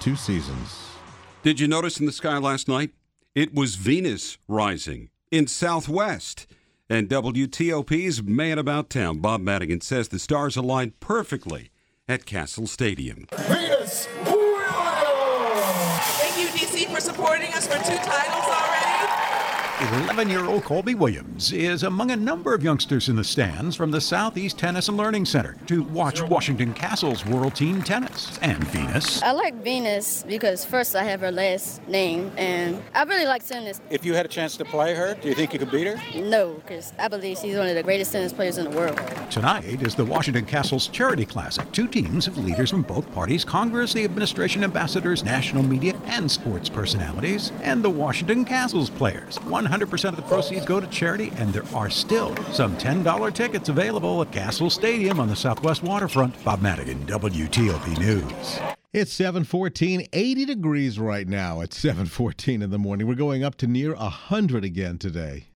2 seasons. Did you notice in the sky last night? It was Venus rising in Southwest. And WTOP's Man About Town, Bob Madigan, says the stars aligned perfectly at Castle Stadium. Venus Williams! Thank you, DC, for supporting us for 2 titles already. 11-year-old Colby Williams is among a number of youngsters in the stands from the Southeast Tennis and Learning Center to watch Washington Castle's World Team Tennis. And Venus. I like Venus because first I have her last name, and I really like tennis. If you had a chance to play her, do you think you could beat her? No, because I believe she's one of the greatest tennis players in the world. Tonight is the Washington Castle's Charity Classic. 2 teams of leaders from both parties, Congress, the administration, ambassadors, national media, and sports personalities, and the Washington Castle's players. 100% of the proceeds go to charity, and there are still some $10 tickets available at Castle Stadium on the Southwest waterfront. Bob Madigan, WTOP News. It's 7:14, 80 degrees right now at 7:14 in the morning. We're going up to near 100 again today.